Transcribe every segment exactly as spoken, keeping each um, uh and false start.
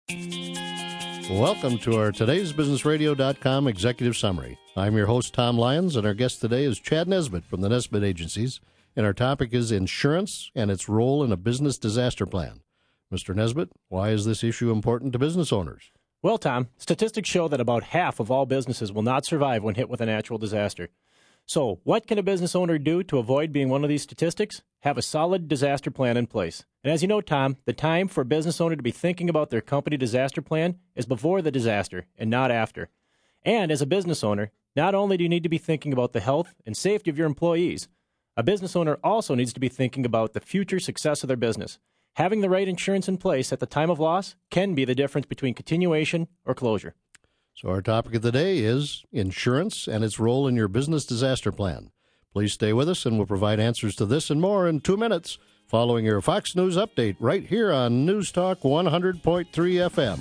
Welcome to our today's business radio dot com executive summary. I'm your host, Tom Lyons, and our guest today is Chad Nesbitt from the Nesbitt Agencies, and our topic is insurance and its role in a business disaster plan. Mister Nesbitt, why is this issue important to business owners? Well, Tom, statistics show that about half of all businesses will not survive when hit with a natural disaster. So, what can a business owner do to avoid being one of these statistics? Have a solid disaster plan in place. And as you know, Tom, the time for a business owner to be thinking about their company disaster plan is before the disaster and not after. And as a business owner, not only do you need to be thinking about the health and safety of your employees, a business owner also needs to be thinking about the future success of their business. Having the right insurance in place at the time of loss can be the difference between continuation or closure. So our topic of the day is insurance and its role in your business disaster plan. Please stay with us, and we'll provide answers to this and more in two minutes following your Fox News update right here on News Talk one hundred point three F M.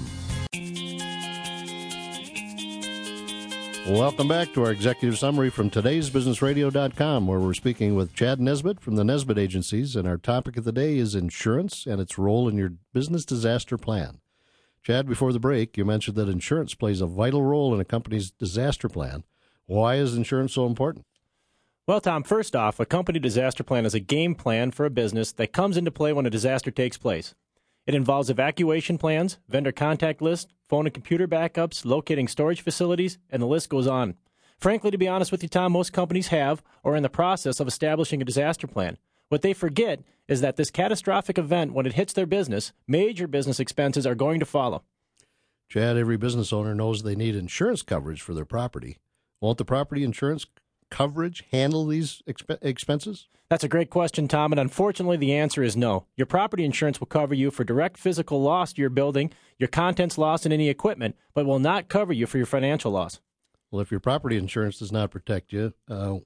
Welcome back to our executive summary from today's business radio dot com, where we're speaking with Chad Nesbitt from the Nesbitt Agencies, and our topic of the day is insurance and its role in your business disaster plan. Chad, before the break, you mentioned that insurance plays a vital role in a company's disaster plan. Why is insurance so important? Well, Tom, first off, a company disaster plan is a game plan for a business that comes into play when a disaster takes place. It involves evacuation plans, vendor contact lists, phone and computer backups, locating storage facilities, and the list goes on. Frankly, to be honest with you, Tom, most companies have or are in the process of establishing a disaster plan. What they forget is that this catastrophic event, when it hits their business, major business expenses are going to follow. Chad, every business owner knows they need insurance coverage for their property. Won't the property insurance coverage handle these exp- expenses? That's a great question, Tom, and unfortunately the answer is no. Your property insurance will cover you for direct physical loss to your building, your contents loss, and any equipment, but will not cover you for your financial loss. Well, if your property insurance does not protect you, uh,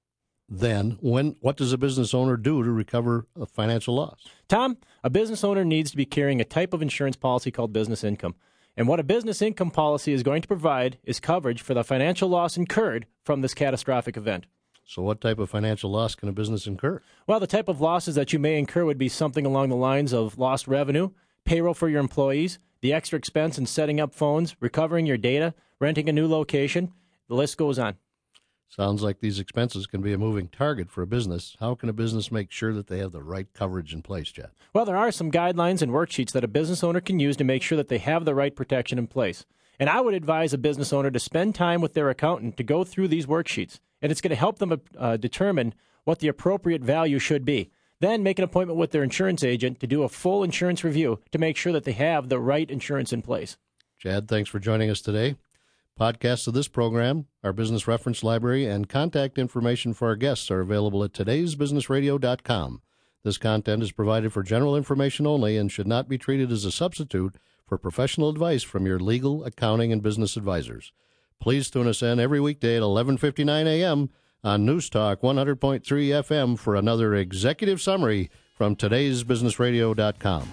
then when what does a business owner do to recover a financial loss? Tom, a business owner needs to be carrying a type of insurance policy called business income. And what a business income policy is going to provide is coverage for the financial loss incurred from this catastrophic event. So what type of financial loss can a business incur? Well, the type of losses that you may incur would be something along the lines of lost revenue, payroll for your employees, the extra expense in setting up phones, recovering your data, renting a new location. The list goes on. Sounds like these expenses can be a moving target for a business. How can a business make sure that they have the right coverage in place, Chad? Well, there are some guidelines and worksheets that a business owner can use to make sure that they have the right protection in place. And I would advise a business owner to spend time with their accountant to go through these worksheets. And it's going to help them uh, determine what the appropriate value should be. Then make an appointment with their insurance agent to do a full insurance review to make sure that they have the right insurance in place. Chad, thanks for joining us today. Podcasts of this program, our business reference library, and contact information for our guests are available at todays business radio dot com. This content is provided for general information only and should not be treated as a substitute for professional advice from your legal, accounting, and business advisors. Please tune us in every weekday at eleven fifty-nine a.m. on News Talk one hundred point three F M for another executive summary from todays business radio dot com.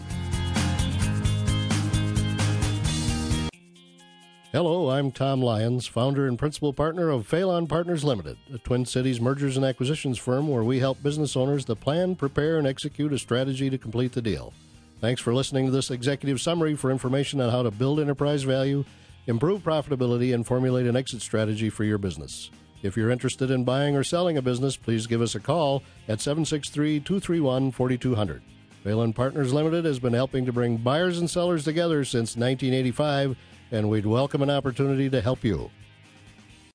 Hello, I'm Tom Lyons, founder and principal partner of Phelan Partners Limited, a Twin Cities mergers and acquisitions firm where we help business owners to plan, prepare, and execute a strategy to complete the deal. Thanks for listening to this executive summary. For information on how to build enterprise value, improve profitability, and formulate an exit strategy for your business. If you're interested in buying or selling a business, please give us a call at seven six three, two three one, four two zero zero. Phelan Partners Limited has been helping to bring buyers and sellers together since nineteen eighty-five, and we'd welcome an opportunity to help you.